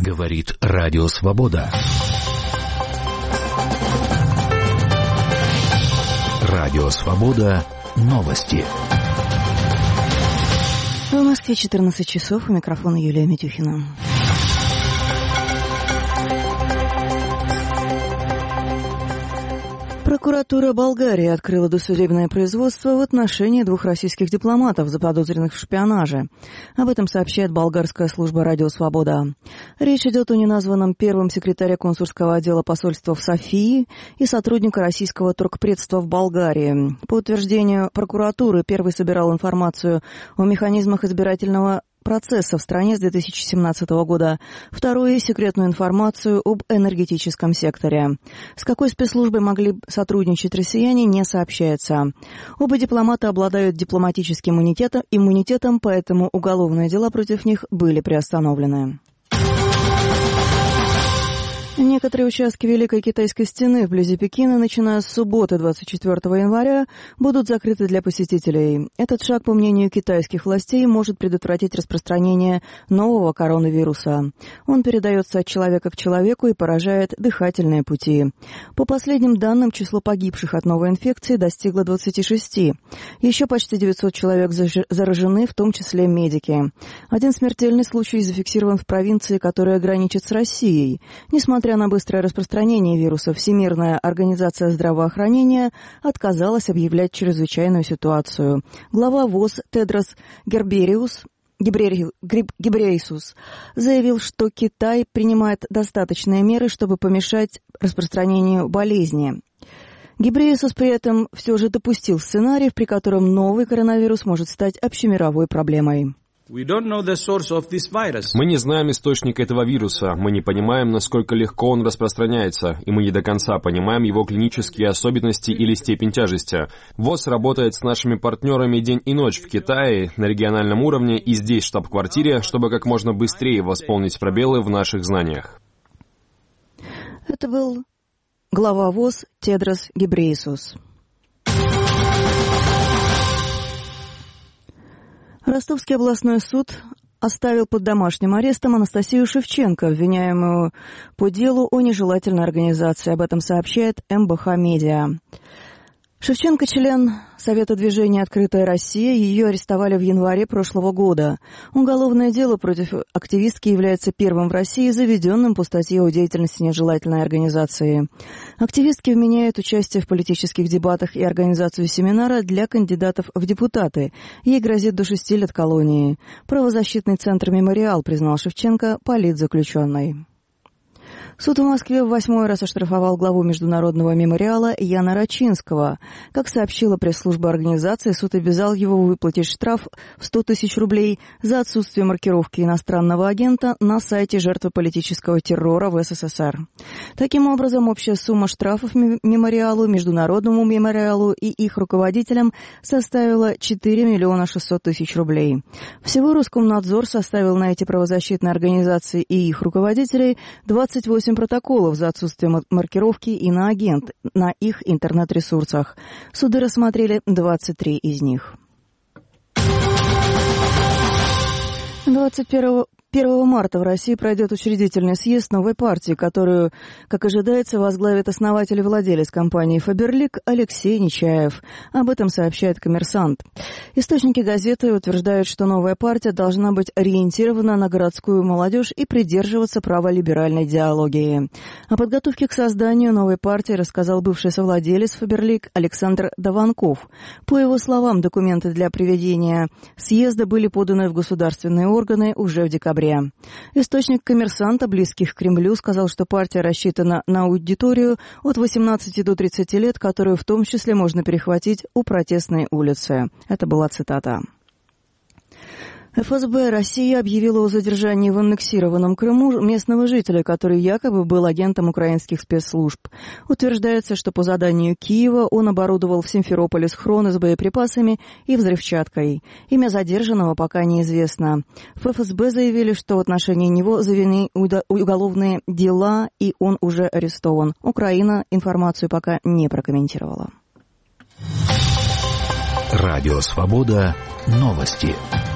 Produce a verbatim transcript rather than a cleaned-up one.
Говорит Радио Свобода. Радио Свобода. Новости. В Москве четырнадцать часов. У микрофона Юлия Митюхина. Прокуратура Болгарии открыла досудебное производство в отношении двух российских дипломатов, заподозренных в шпионаже. Об этом сообщает болгарская служба «Радио Свобода». Речь идет о неназванном первом секретаре консульского отдела посольства в Софии и сотрудника российского торгпредства в Болгарии. По утверждению прокуратуры, первый собирал информацию о механизмах избирательного процесса в стране с две тысячи семнадцатого года. Второе – секретную информацию об энергетическом секторе. С какой спецслужбой могли сотрудничать россияне, не сообщается. Оба дипломата обладают дипломатическим иммунитетом, иммунитетом, поэтому уголовные дела против них были приостановлены. Некоторые участки Великой Китайской стены вблизи Пекина, начиная с субботы двадцать четвёртого января, будут закрыты для посетителей. Этот шаг, по мнению китайских властей, может предотвратить распространение нового коронавируса. Он передается от человека к человеку и поражает дыхательные пути. По последним данным, число погибших от новой инфекции достигло двадцати шести. Еще почти девятьсот человек заражены, в том числе медики. Один смертельный случай зафиксирован в провинции, которая граничит с Россией. Несмотря на быстрое распространение вируса, Всемирная организация здравоохранения отказалась объявлять чрезвычайную ситуацию. Глава ВОЗ Тедрос Гебрейесус Гебрейесус заявил, что Китай принимает достаточные меры, чтобы помешать распространению болезни. Гебрейесус при этом все же допустил сценарий, при котором новый коронавирус может стать общемировой проблемой. Мы не знаем источника этого вируса, мы не понимаем, насколько легко он распространяется, и мы не до конца понимаем его клинические особенности или степень тяжести. ВОЗ работает с нашими партнерами день и ночь в Китае, на региональном уровне и здесь, в штаб-квартире, чтобы как можно быстрее восполнить пробелы в наших знаниях. Это был глава ВОЗ Тедрос Гебрейесус. Ростовский областной суд оставил под домашним арестом Анастасию Шевченко, обвиняемую по делу о нежелательной организации. Об этом сообщает эм бэ ха Медиа. Шевченко – член Совета движения «Открытая Россия». Ее арестовали в январе прошлого года. Уголовное дело против активистки является первым в России, заведенным по статье о деятельности нежелательной организации. Активистки вменяют участие в политических дебатах и организацию семинара для кандидатов в депутаты. Ей грозит до шести лет колонии. Правозащитный центр «Мемориал» признал Шевченко политзаключенной. Суд в Москве в восьмой раз оштрафовал главу Международного мемориала Яна Рачинского. Как сообщила пресс-служба организации, суд обязал его выплатить штраф в сто тысяч рублей за отсутствие маркировки иностранного агента на сайте жертвы политического террора в эс эс эс эр. Таким образом, общая сумма штрафов мемориалу, Международному мемориалу и их руководителям составила четыре миллиона шестьсот тысяч рублей. Всего Роскомнадзор составил на эти правозащитные организации и их руководителей двадцать восемь протоколов за отсутствие маркировки иноагент на их интернет-ресурсах. Суды рассмотрели двадцать три из них. двадцать первого марта в России пройдет учредительный съезд новой партии, которую, как ожидается, возглавит основатель и владелец компании «Фаберлик» Алексей Нечаев. Об этом сообщает «Коммерсант». Источники газеты утверждают, что новая партия должна быть ориентирована на городскую молодежь и придерживаться права либеральной идеологии. О подготовке к созданию новой партии рассказал бывший совладелец «Фаберлик» Александр Даванков. По его словам, документы для проведения съезда были поданы в государственные органы уже в декабре. Источник «Коммерсанта», близких к Кремлю, сказал, что партия рассчитана на аудиторию от восемнадцати до тридцати лет, которую в том числе можно перехватить у протестной улицы. Это была цитата. эф эс бэ России объявила о задержании в аннексированном Крыму местного жителя, который якобы был агентом украинских спецслужб. Утверждается, что по заданию Киева он оборудовал в Симферополе схроны с боеприпасами и взрывчаткой. Имя задержанного пока неизвестно. В эф эс бэ заявили, что в отношении него заведены уголовные дела, и он уже арестован. Украина информацию пока не прокомментировала. Радио Свобода. Новости.